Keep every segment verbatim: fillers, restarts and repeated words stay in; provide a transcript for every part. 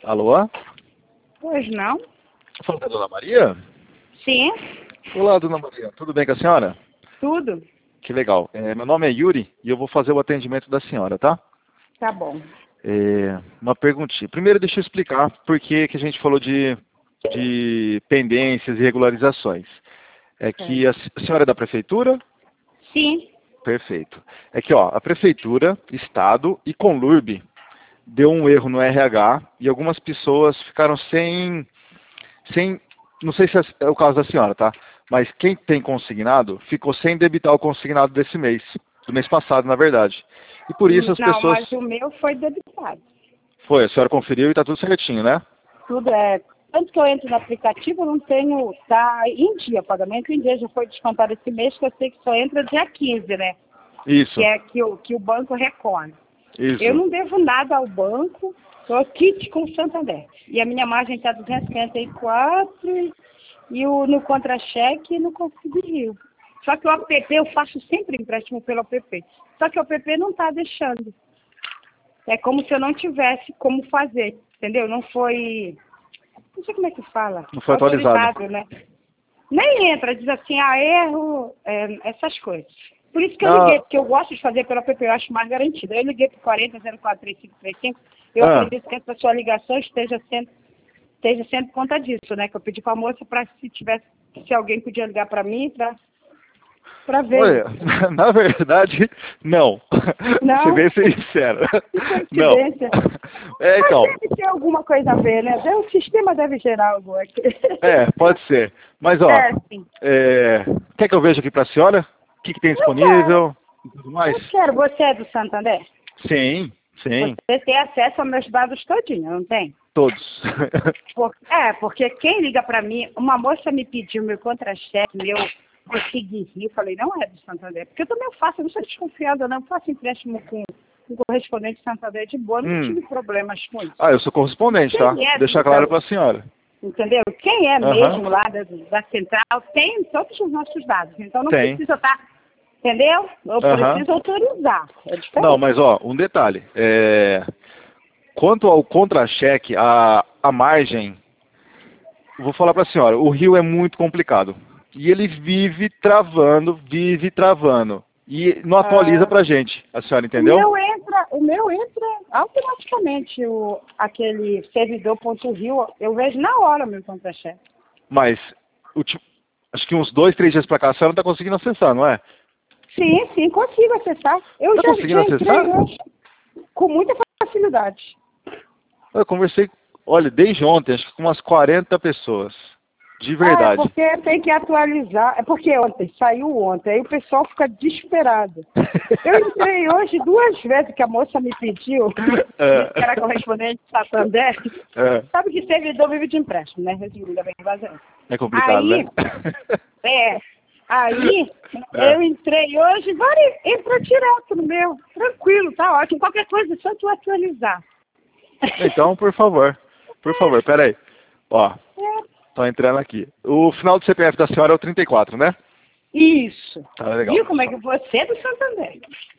Alô? Pois não? Falando com a Dona Maria? Sim, Olá, Dona Maria. Tudo bem com a senhora? tudo. Que legal. É, meu nome é Yuri e eu vou fazer o atendimento da senhora, tá? Tá bom. É, uma perguntinha. Primeiro, deixa eu explicar por que que a gente falou de, de pendências e regularizações. É que a, a senhora é da prefeitura? Sim. Perfeito. É que, ó, a prefeitura, estado e Conlurb deu um erro no R H e algumas pessoas ficaram sem, sem, não sei se é o caso da senhora, tá? Mas quem tem consignado ficou sem debitar o consignado desse mês, do mês passado, na verdade. E por isso as Não, pessoas... mas o meu foi debitado. Foi, a senhora conferiu e tá tudo certinho, né? Tudo é... Tanto que eu entro no aplicativo, eu não tenho... Tá em dia, pagamento em dia. Já foi descontado esse mês, que eu sei que só entra dia quinze, né? Isso, Que é que o, que o banco recolhe. isso. Eu não devo nada ao banco, sou kit com o Santander. E a minha margem está duzentos e cinquenta e quatro e, e o, no contra-cheque não consegui. Só que o app eu faço sempre empréstimo pelo app. Só que o app não está deixando. É como se eu não tivesse como fazer, entendeu? Não foi... Não sei como é que fala. Não foi atualizado. Autorizado, né? Nem entra, diz assim, ah, erro, é, essas coisas. Por isso que eu Ah. liguei, porque eu gosto de fazer pelo app, eu acho mais garantido. Eu liguei para o quarenta zero quatro três cinco três cinco, eu Ah. acredito que essa sua ligação esteja sendo, esteja sendo por conta disso, né? Que eu pedi para a moça para se tivesse, se alguém podia ligar para mim, para para ver. Olha, na verdade, não. Não? Ser bem sincero. Que Não. coincidência. É, então. Mas deve ter alguma coisa a ver, né? O sistema deve gerar algo aqui. É, pode ser. Mas, ó, É, sim. é, quer que eu veja aqui pra senhora? O que, que tem Eu disponível e tudo mais? Eu quero. Você é do Santander? Sim, sim, Você tem acesso aos meus dados todinho, não tem? todos. Por- é, porque quem liga para mim, uma moça me pediu meu contra-cheque, meu consegui rir, eu falei, não é do Santander, porque eu também faço, eu não sou desconfiada não, eu faço empréstimo com um correspondente Santander de boa, não Hum. tive problemas com isso. Ah, eu sou correspondente, tá? Quem é Deixar do claro Santander? pra senhora. Entendeu? Quem é Aham. mesmo lá da, da central tem todos os nossos dados, então não Tem. precisa estar, entendeu? Eu Aham. preciso autorizar, é diferente. Não, mas, ó, um detalhe. É... Quanto ao contra-cheque, a, a margem, vou falar pra senhora, o Rio é muito complicado. E ele vive travando, vive travando. E não atualiza Ah. pra gente, a senhora O entendeu? meu entra, o meu entra automaticamente, o, aquele servidor.rio, eu vejo na hora o meu contra-cheque. Mas, ulti- acho que uns dois, três dias pra cá, a senhora não tá conseguindo acessar, não é? Sim, sim, consigo acessar. Eu Tá já, conseguindo já entrei acessar? hoje com muita facilidade. Eu conversei, olha, desde ontem, acho que com umas quarenta pessoas. De Ah, é verdade. porque tem que atualizar. É porque ontem, saiu ontem, aí o pessoal fica desesperado. Eu entrei hoje duas vezes que a moça me pediu, É. que era correspondente de Santander. É. Sabe que servidor vive de empréstimo, né? Resumindo bem vazio. É complicado, Aí, né? é, aí É. eu entrei hoje, vai, entrou direto no meu, tranquilo, tá ótimo. Qualquer coisa, é só tu atualizar. Então, por favor, por favor, peraí. Ó, É, tô entrando aqui. O final do C P F da senhora é o trinta e quatro, né? isso. Tá legal. Viu como é que você é do Santander?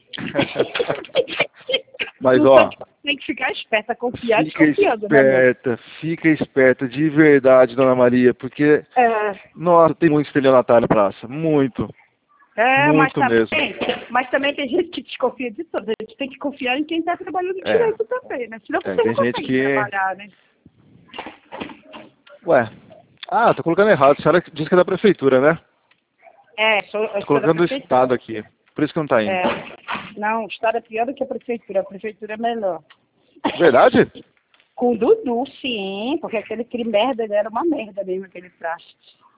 Mas, Não ó, só tem que ficar esperta, confiar, fica desconfiando, né, meu? esperta, fica esperta de verdade, Dona Maria, porque, É, nossa, tem muito estelionatário na praça, muito, é mas, muito também, mesmo. mas também tem gente que desconfia de tudo. A gente tem que confiar em quem está trabalhando É. direito também, né? Senão É, você tem não gente consegue que- trabalhar, né? Ué, ah, tô colocando errado, a senhora disse que é da prefeitura, né? É, sou, eu Tô sou da colocando o prefeitura. estado aqui, por isso que não tá indo. É, não, o estado é pior do que a prefeitura. A prefeitura é melhor. Verdade? Com o Dudu, sim, porque aquele crime merda, ele era uma merda mesmo, aquele praxe.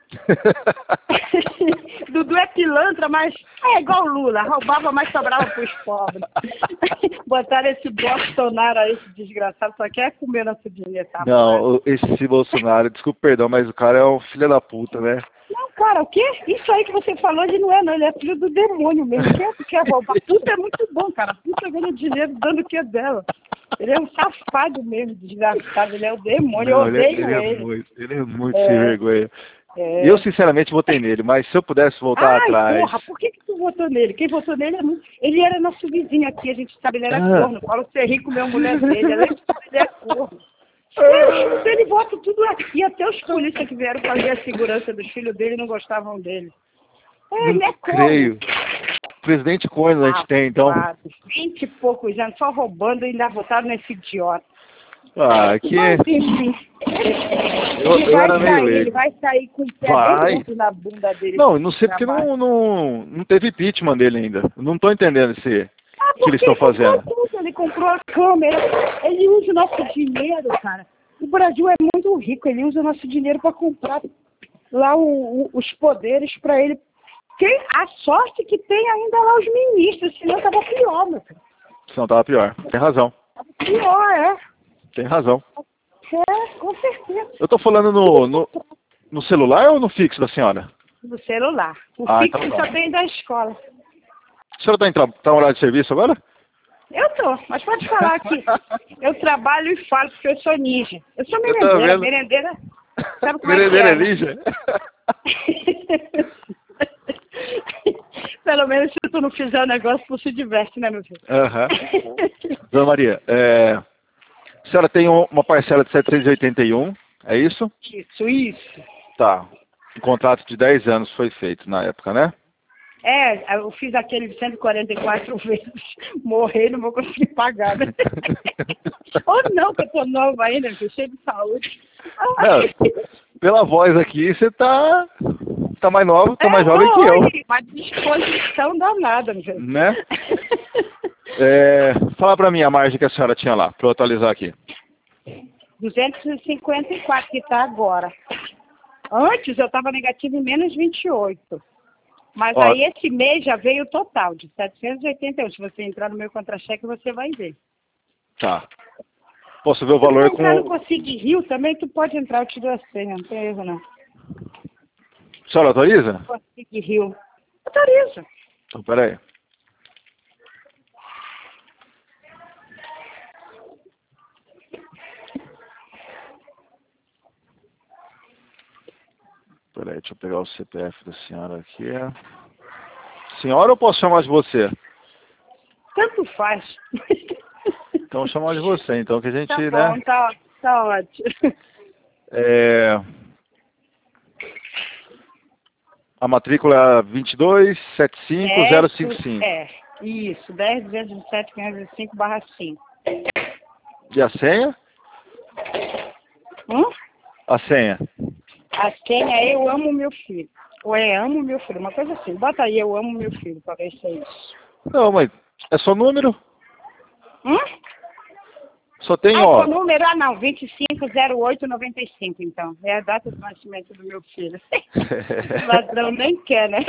Dudu é pilantra, mas é igual o Lula, roubava, mas sobrava pros pobres. Botaram esse Bolsonaro aí, esse desgraçado, só quer comer nosso dinheiro, tá? Não, o- esse Bolsonaro, desculpa perdão, mas o cara é um filho da puta, né? Não, cara, o quê? Isso aí que você falou, ele não é, não. Ele é filho do demônio mesmo. Quem é que quer roubar? Puta é muito bom, cara. Puta ganha dinheiro dando o que é dela. Ele é um safado mesmo, desgraçado. Ele é o demônio. Eu Não, ele, é- odeio ele é ele. muito, ele é muito É. sem vergonha. É. Eu, sinceramente, votei nele, mas se eu pudesse voltar Ai, atrás... porra, por que, que tu votou nele? Quem votou nele é muito... Ele era nosso vizinho aqui, a gente sabe, ele era Ah. corno. Paulo Serri comeu a mulher dele, além de tudo, ele é corno. Os filhos dele botam tudo aqui, até os polícias que vieram fazer a segurança dos filhos dele não gostavam dele. É, ele é como? Creio. Presidente corno a gente Ah, tem, então. claro, vinte e poucos anos, só roubando e ainda votaram nesse idiota. Ah, que... Mas, enfim, Eu, ele eu vai era meio sair, ele leigo. vai sair com o pé Vai. bem dentro na bunda dele. Não, não sei porque Trabalho. não, não, não teve impeachment dele ainda. Não tô entendendo esse Ah, que eles porque estão ele comprou fazendo. tudo, ele comprou a câmera, ele usa o nosso dinheiro, cara. O Brasil é muito rico, ele usa o nosso dinheiro para comprar lá o, o, os poderes para ele. Tem a sorte que tem ainda lá os ministros, senão tava pior, meu filho. Senão tava pior. Tem razão. Tava pior, é. Tem razão. É, com certeza. Eu tô falando no, no, no celular ou no fixo da senhora? No celular. O Ah, fixo então só tá. tem da escola. A senhora tá em tra tá em horário de serviço agora? Eu tô, mas pode falar que eu trabalho e falo porque eu sou ninja. Eu sou Eu tô merendeira, vendo. merendeira. Sabe como é que Merendeira é, né? ninja. Pelo menos se tu não fizer o negócio, tu se diverte, né, meu filho? Aham. Dona Maria, é, a senhora tem um- uma parcela de setecentos e oitenta e um, é isso? Isso, isso. Tá. Um contrato de dez anos foi feito na época, né? É, eu fiz aquele de cento e quarenta e quatro vezes. Morrer, não vou conseguir pagar, né? Ou não, que eu tô nova ainda, meu filho, cheio de saúde. Não, pela voz aqui, você tá, tá mais nova, tá É, mais jovem que eu, olha, uma disposição danada, meu filho. né? É, fala pra mim a margem que a senhora tinha lá, pra eu atualizar aqui. duzentos e cinquenta e quatro que está agora. Antes eu estava negativo em menos vinte e oito. Mas Ó. aí esse mês já veio o total de setecentos e oitenta e um. Se você entrar no meu contra-cheque, você vai ver. Tá. Posso ver o Se valor você entrar no com... Consigue Rio também, tu pode entrar, eu te dou a senha, não tem erro não. A senhora autoriza? Consigue Rio. Autoriza. Então, peraí. Peraí, deixa eu pegar o C P F da senhora aqui. Senhora ou posso chamar de você? Tanto faz. Então vou chamar de você, então, que a gente, Tá né? bom, tá, tá ótimo. É... A matrícula é vinte e dois, setenta e cinco, zero cinquenta e cinco. É, isso, dez, duzentos e sete, quinhentos e cinco barra cinco. E a senha? Hum? A senha. A senha é eu amo meu filho. Ou é amo meu filho, uma coisa assim. Bota aí, eu amo meu filho, para ver se é isso. Não, mas é só número? Hum? Só tem, Ah, ó. o número, ah não, vinte e cinco zero oito noventa e cinco, então. É a data do nascimento do meu filho. Ladrão nem quer, né?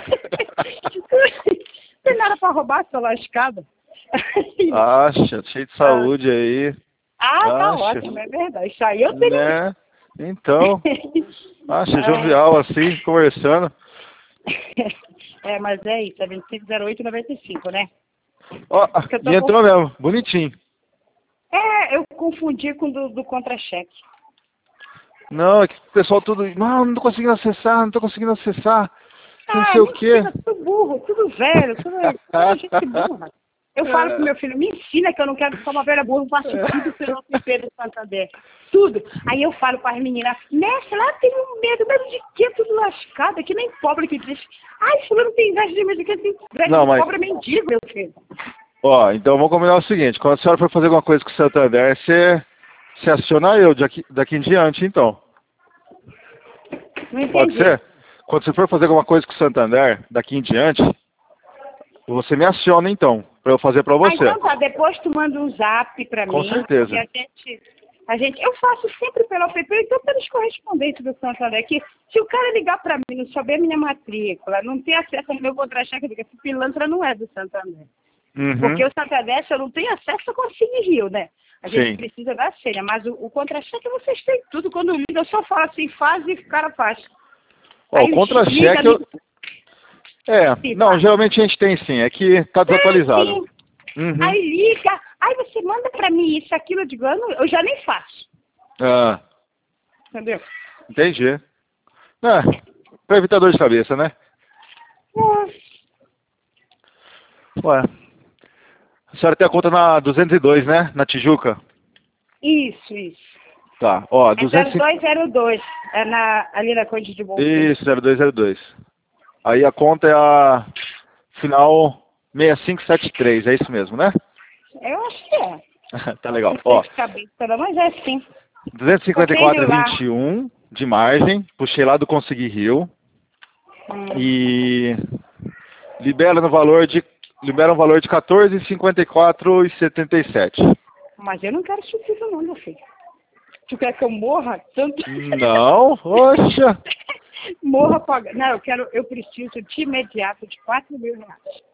Tem nada para roubar, sua lascada. Acha, cheio de saúde aí. Ah, tá Acha. ótimo, é verdade. Isso aí eu tenho. Né? Então, acha Ah. jovial assim, conversando. É, mas é isso, é vinte e cinco zero oito noventa e cinco, né? Ó, Porque eu tô e entrou com- mesmo, bonitinho. É, eu confundi com o do, do contra-cheque. Não, é que o pessoal tudo. Não, não tô conseguindo acessar, não tô conseguindo acessar. Não sei o quê. mentira, tudo burro, tudo velho, tudo, tudo gente burra. Eu falo pro meu filho, me ensina que eu não quero ficar uma velha burra, eu faço tudo pelo Pedro Santander. Tudo. Aí eu falo para as meninas, mestre, lá tem um medo, medo de quê? Tudo lascado, que nem pobre que diz. Ai, fulano tem inveja de medo de quê? Tem inveja Não, de mas- pobre mendigo, meu filho. Ó, então vamos combinar o seguinte, quando a senhora for fazer alguma coisa com o Santander, você, você aciona eu daqui, daqui em diante, então. Não entendi. Pode ser? Quando você for fazer alguma coisa com o Santander, daqui em diante, você me aciona então, pra eu fazer pra Ah, você. então tá, depois tu manda um zap pra Com mim. certeza. E a gente, a gente, eu faço sempre pelo app, então pelos correspondentes do Santander. Que se o cara ligar pra mim, não souber minha matrícula, não ter acesso ao meu contra-cheque, diga, esse pilantra não é do Santander. Uhum. Porque o Santander, se eu não tenho acesso, eu consigo Rio, né? A gente Sim. precisa da senha, mas o, o contra-cheque vocês têm tudo. Quando liga, eu só falo assim, faz e o cara faz. Ó, Aí o contra-cheque... liga, Eu... É, Sim, não, faz. geralmente a gente tem sim, é que tá desatualizado. Sim. Uhum. Aí liga, aí você manda pra mim isso, aquilo, eu digo, eu, não- eu já nem faço. Ah, Entendeu? entendi. É, pra evitar dor de cabeça, né? Ué. A senhora tem a conta na duzentos e dois, né? Na Tijuca. Isso, isso. Tá, ó, É duzentos e cinquenta... zero dois zero dois, é na, ali na Conde de Bolsa. Isso, zero dois zero dois. Aí a conta é a final seis cinco sete três, é isso mesmo, né? Eu acho que é. Tá legal. Não sei Ó, de cabeça, mas é sim. duzentos e cinquenta e quatro Contei de lá. vírgula vinte e um de margem, puxei lá do Consegui Rio Hum. e libera no valor de libera um valor de quatorze vírgula cinquenta e quatro e setenta e sete. Mas eu não quero subsídio não, meu filho. Tu quer que eu morra tanto? Não, poxa. Morra pagando. Não, eu quero, eu preciso de imediato de quatro mil reais.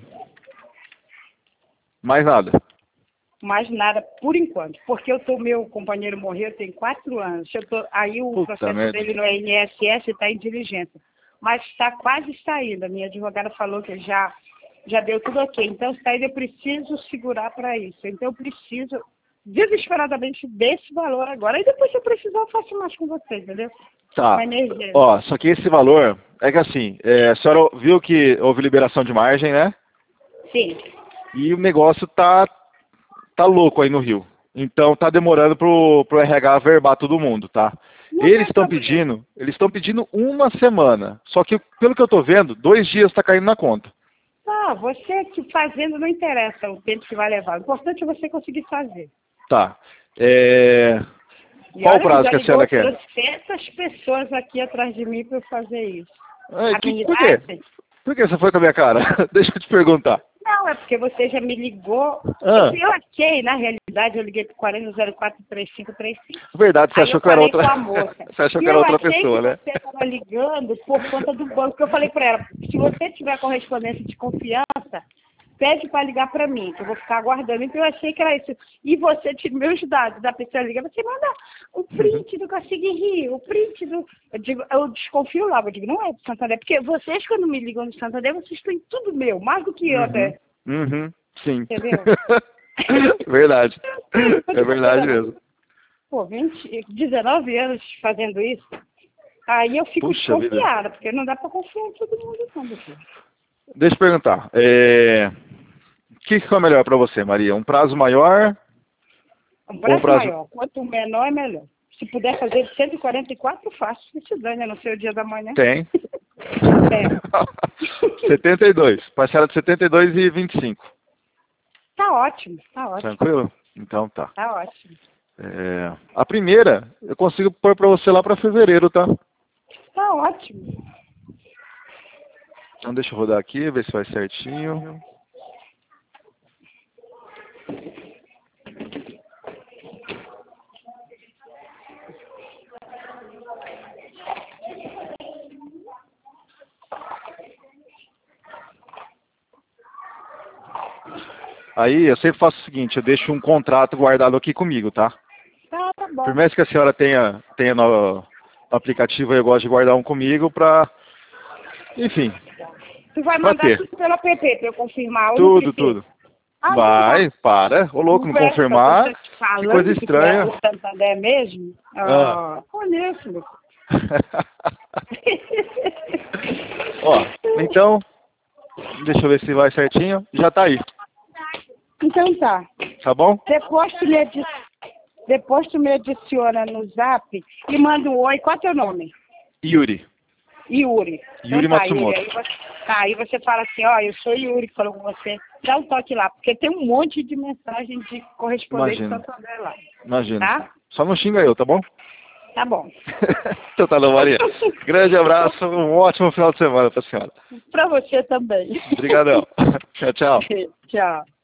Mais nada. Mais nada por enquanto. Porque eu tô, meu companheiro morreu tem quatro anos. Eu tô, aí o Puta processo merda. dele no I N S S está em diligência. Mas está quase saindo. A minha advogada falou que já, já deu tudo ok. Então, está indo, eu preciso segurar para isso. Então, eu preciso desesperadamente desse valor agora. E depois, se eu precisar, eu faço mais com você, entendeu? Tá. Uma emergência. Ó, só que esse valor é que assim, é, a senhora viu que houve liberação de margem, né? Sim. E o negócio tá tá louco aí no Rio. Então tá demorando pro, pro R H averbar todo mundo, tá? Não Eles tem estão problema. pedindo, eles estão pedindo uma semana. Só que pelo que eu tô vendo, dois dias tá caindo na conta. Tá, você que fazendo não interessa o tempo que vai levar. O importante é você conseguir fazer. Tá. É... E Qual o olha prazo já que a ligou senhora quer? trocentas pessoas aqui atrás de mim para eu fazer isso. Ai, A que, minha por quê? idade? Por que você foi com a minha cara? Deixa eu te perguntar. Não, é porque você já me ligou. Ah. Eu achei, na realidade, eu liguei para quarenta zero quatro três cinco três cinco. Verdade, você Aí achou eu que eu era falei outra. com a moça. Você achou E que era eu outra achei pessoa, que né? você estava ligando por conta do banco. Eu falei para ela, se você tiver correspondência de confiança, pede para ligar para mim, que eu vou ficar aguardando. Então eu achei que era isso. E você tira meus dados da pessoa liga, você manda o print do Consegui Rio, o print do. Eu digo, eu desconfio logo, eu digo, não é do Santander, porque vocês, quando me ligam do Santander, vocês têm tudo meu, mais do que eu Uhum. até. Uhum. Sim. Entendeu? Verdade. É verdade mesmo. Pô, vinte, dezenove anos fazendo isso. Aí eu fico Puxa vida. desconfiada, porque não dá para confiar em todo mundo, não, meu filho. Deixa eu perguntar. É... O que que foi melhor para você, Maria? Um prazo maior? Um prazo, Um prazo- maior. Quanto menor, é melhor. Se puder fazer de cento e quarenta e quatro, eu faço. Se se dane, não sei o dia da manhã. Tem. É. setenta e dois. Parcela de setenta e dois e vinte e cinco. Tá ótimo, tá ótimo, Tranquilo? Então tá. tá ótimo. É... A primeira, eu consigo pôr para você lá para fevereiro, tá? Tá ótimo. Então deixa eu rodar aqui, ver se vai certinho. Aí eu sempre faço o seguinte, eu deixo um contrato guardado aqui comigo, tá? Tá, tá bom. Por mais que a senhora tenha, tenha no, no aplicativo, eu gosto de guardar um comigo pra... Enfim, Tu vai pra mandar ter. tudo pelo app pra eu confirmar. ou não Tudo, precisa? tudo. Ah, Vai, então tá. para. Ô louco, não Conversa, confirmar. eu tô te falando Que coisa que estranha. tu é o Santander mesmo? Ah. Ah, conheço, meu. Ó, então, deixa eu ver se vai certinho. Já tá aí, Então tá. tá bom? Depois tu me, adi... Depois tu me adiciona no zap e manda um oi. Qual é teu nome? Yuri. Yuri. Yuri então, tá, Matsumoto. Yuri. Aí você... Tá, aí você fala assim, ó, eu sou Yuri que falou com você. Dá um toque lá, porque tem um monte de mensagem de correspondente Imagino. Santander lá. Imagina. Tá? Só não xinga eu, tá bom? Tá bom. Então tá bom, Maria. Grande abraço, um ótimo final de semana pra senhora. Pra você também. Obrigadão. Tchau, tchau. Tchau.